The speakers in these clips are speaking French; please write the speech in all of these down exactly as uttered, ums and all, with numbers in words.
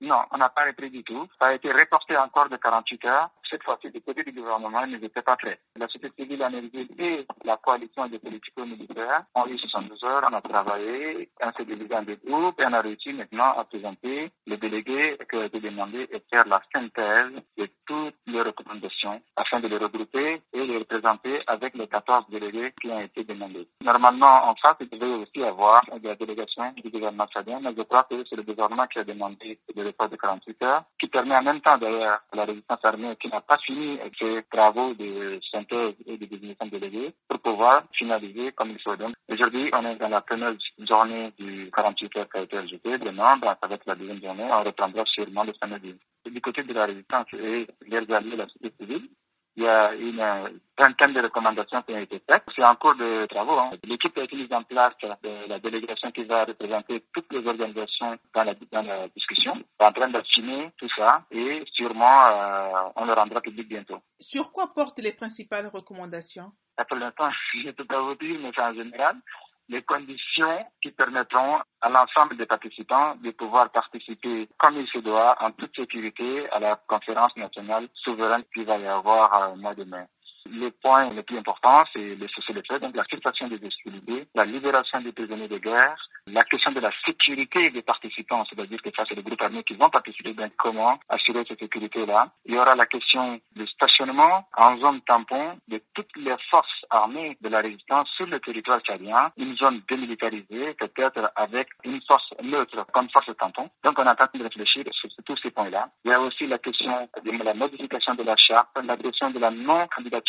Non, on n'a pas repris du tout. Ça a été reporté encore de quarante-huit heures. Cette fois-ci, du côté du gouvernement, ils n'étaient pas prêts. La société civile en exil et la coalition des politico-militaires ont eu soixante-douze heures, on a travaillé, on s'est divisé en deux groupes et on a réussi maintenant à présenter les délégués qui ont été demandés et faire la synthèse de toutes les recommandations afin de les regrouper et les représenter avec les quatorze délégués qui ont été demandés. Normalement, en face, il devait aussi avoir la délégation du gouvernement tchadien, mais je crois que c'est le gouvernement qui a demandé le report de quarante-huit heures, qui permet en même temps d'ailleurs à la résistance armée qui n'a pas fini ses travaux de synthèse et de désignation de délégués pour pouvoir finaliser comme il faut. Donc, aujourd'hui, on est dans la première journée du quarante-huit heures qui a été ajoutée. Demain, ben, ça va être la deuxième journée. On reprendra sûrement le samedi. Du côté de la résistance et les alliés de la société civile, il y a une vingtaine de recommandations qui ont été faites. C'est en cours de travaux. Hein. L'équipe a été mise en place de la délégation qui va représenter toutes les organisations dans la, dans la discussion. On est en train d'affiner tout ça et sûrement euh, on le rendra public bientôt. Sur quoi portent les principales recommandations? Pour l'instant, je ne peux pas vous dire, mais c'est en général les conditions qui permettront à l'ensemble des participants de pouvoir participer comme il se doit en toute sécurité à la conférence nationale souveraine qui va y avoir au mois de mai. Le point le plus important, c'est le cessez-le-feu, donc la cessation des hostilités, la libération des prisonniers de guerre, la question de la sécurité des participants, c'est-à-dire que ça, c'est les groupes armés qui vont participer, donc comment assurer cette sécurité-là. Il y aura la question du stationnement en zone tampon de toutes les forces armées de la résistance sur le territoire tchadien, une zone démilitarisée, peut-être avec une force neutre comme force tampon. Donc, on est en train de réfléchir sur tous ces points-là. Il y a aussi la question de la modification de la charte, la question de la non-candidature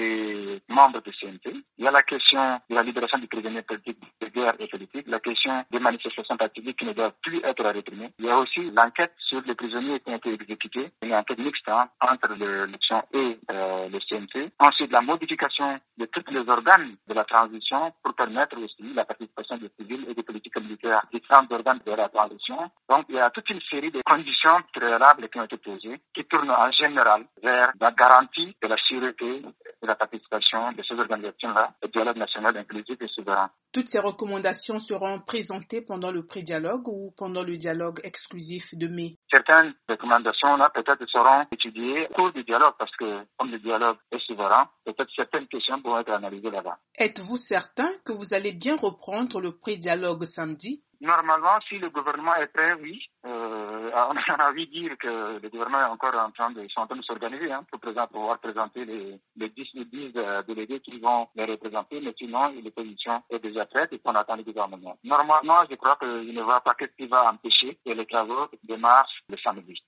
des membres du C N T. Il y a la question de la libération des prisonniers politiques de guerre et politiques, la question des manifestations pacifiques qui ne doivent plus être réprimées. Il y a aussi l'enquête sur les prisonniers qui ont été exécutés, une enquête mixte hein, entre l'élection et euh, le C N T. Ensuite, la modification de tous les organes de la transition pour permettre aussi la participation des civils et des politiques militaires, différents organes de la transition. Donc, il y a toute une série de conditions préalables qui ont été posées, qui tournent en général vers la garantie de la sûreté de la participation de ces organisations-là, le dialogue national inclusif et souverain. Toutes ces recommandations seront présentées pendant le pré-dialogue ou pendant le dialogue exclusif de mai? Certaines recommandations-là peut-être seront étudiées au cours du dialogue parce que comme le dialogue est souverain, peut-être certaines questions pourront être analysées là-bas. Êtes-vous certain que vous allez bien reprendre le pré-dialogue samedi? Normalement, si le gouvernement est prêt, oui. Euh, on a envie de dire que le gouvernement est encore en train de, en train de s'organiser hein, pour présenter, pouvoir présenter les, les dix, les dix euh, délégués qui vont les représenter, mais sinon, l'opposition est déjà prête et qu'on attend le gouvernement. Normalement, je crois qu'il ne va pas qu'est-ce qui va empêcher que les travaux démarrent le samedi.